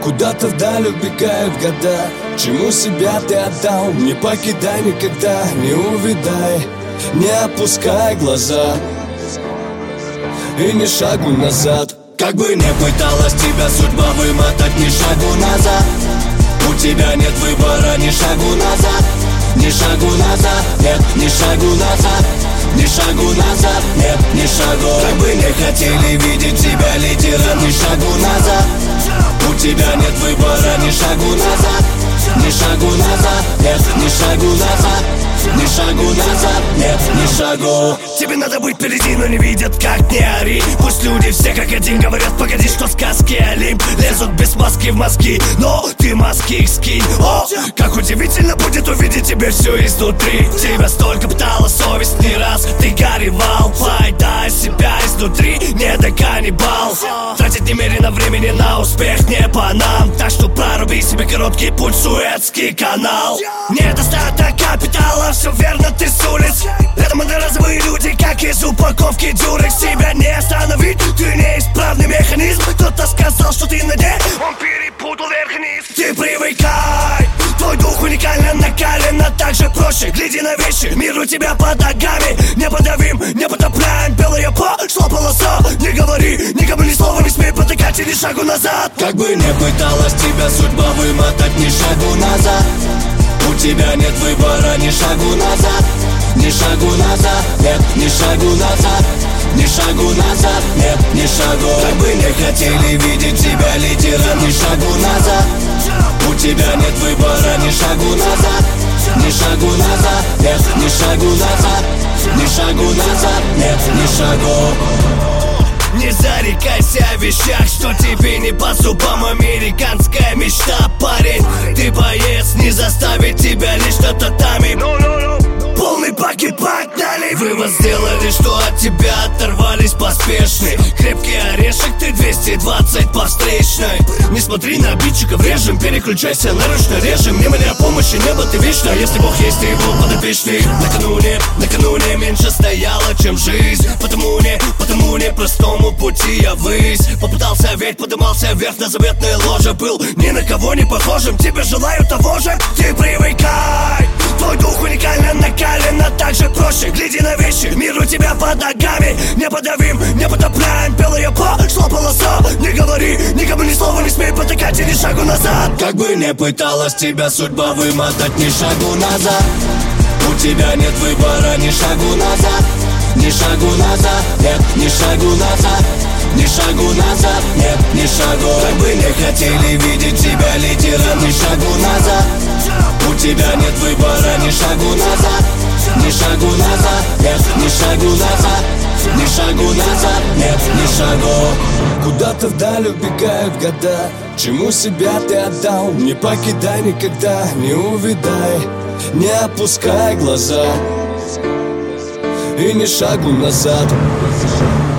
Куда-то вдаль убегают года. Чему себя ты отдал? Не покидай никогда, не увидай, не опускай глаза и ни шагу назад. Как бы не пыталась тебя судьба вымотать, ни шагу назад. У тебя нет выбора, ни шагу назад, ни шагу назад, нет, ни шагу назад, ни шагу назад, нет, ни шагу. Как бы не хотели видеть тебя лидером, ни шагу назад. У тебя нет выбора, ни шагу назад, ни шагу назад, нет, ни шагу назад, ни шагу назад, нет, ни шагу. Тебе надо быть впереди, но не видят, как не ори. Пусть люди все как один говорят, погоди, что сказки Олимп лезут без маски в мозги, но ты маски их скинь. О, как удивительно будет увидеть тебе все изнутри. Тебя столько пытала совесть не раз, ты горевал, поедая себя изнутри, не до каннибал. Тратить немерено времени на успех не по нам, так что проруби себе короткий путь, Суэцкий канал. Недостаток капитала, все верно, ты с улиц. Рядом одноразовые люди, как из упаковки дюрекс. Тебя не остановить, ты неисправный механизм. Кто-то сказал, что ты на дне, он перепутал верх-вниз. Ты привыкай, твой дух уникально накален, а также проще. Гляди на вещи, мир у тебя под ногами. Не подавим, не потопляем, белая пошла полоса. Не говори, никому ни слова не смей потыкать и ни шагу назад. Как бы не пыталась тебя судьба вымотать, ни шагу назад. У тебя нет выбора, ни шагу назад, ни шагу назад, нет, ни шагу назад, ни шагу назад, нет, ни шагу. Как бы не хотели видеть тебя лидером, ни шагу назад. У тебя нет выбора, ни шагу назад, ни шагу назад, нет, ни шагу назад, ни шагу назад, нет, ни шагу. Не зарекайся о вещах, что тебе не по зубам. Американская мечта, парень. Ты боец, не заставит тебя лишь на татами. Полный пакет погнали. Вывод сделали, что от тебя оторвались поспешные. Крепкий орешек, ты 220 по встречной. Не смотри на обидчиков, режем, переключайся на ручной режим. Не моля помощи, небо ты вечно. Если Бог есть, ты его подопечный. Накануне меньше стояла, чем жизнь. Потому не простому пути я ввысь. Попытался ведь, подымался вверх на заветное ложе. Был ни на кого не похожим, тебе желаю того же. Ты привыкай, твой дух уникально накален, а также проще. Гляди на вещи, мир у тебя под ногами. Не подавим, не потопляем, белая пошла полоса. Не говори, никому ни слова не смей потыкать и ни шагу назад. Как бы не пыталась тебя судьба вымотать, ни шагу назад. У тебя нет выбора, ни шагу назад, ни шагу назад, нет, ни шагу назад, ни шагу назад, нет, ни шагу. Как бы не хотели видеть тебя лидером, ни шагу назад. У тебя нет выбора, ни шагу назад, ни шагу назад, нет, ни шагу назад, ни шагу назад, нет, ни шагу. Куда-то вдаль убегают года. Чему себя ты отдал? Не покидай никогда, не увидай, не опускай глаза и ни шагу назад.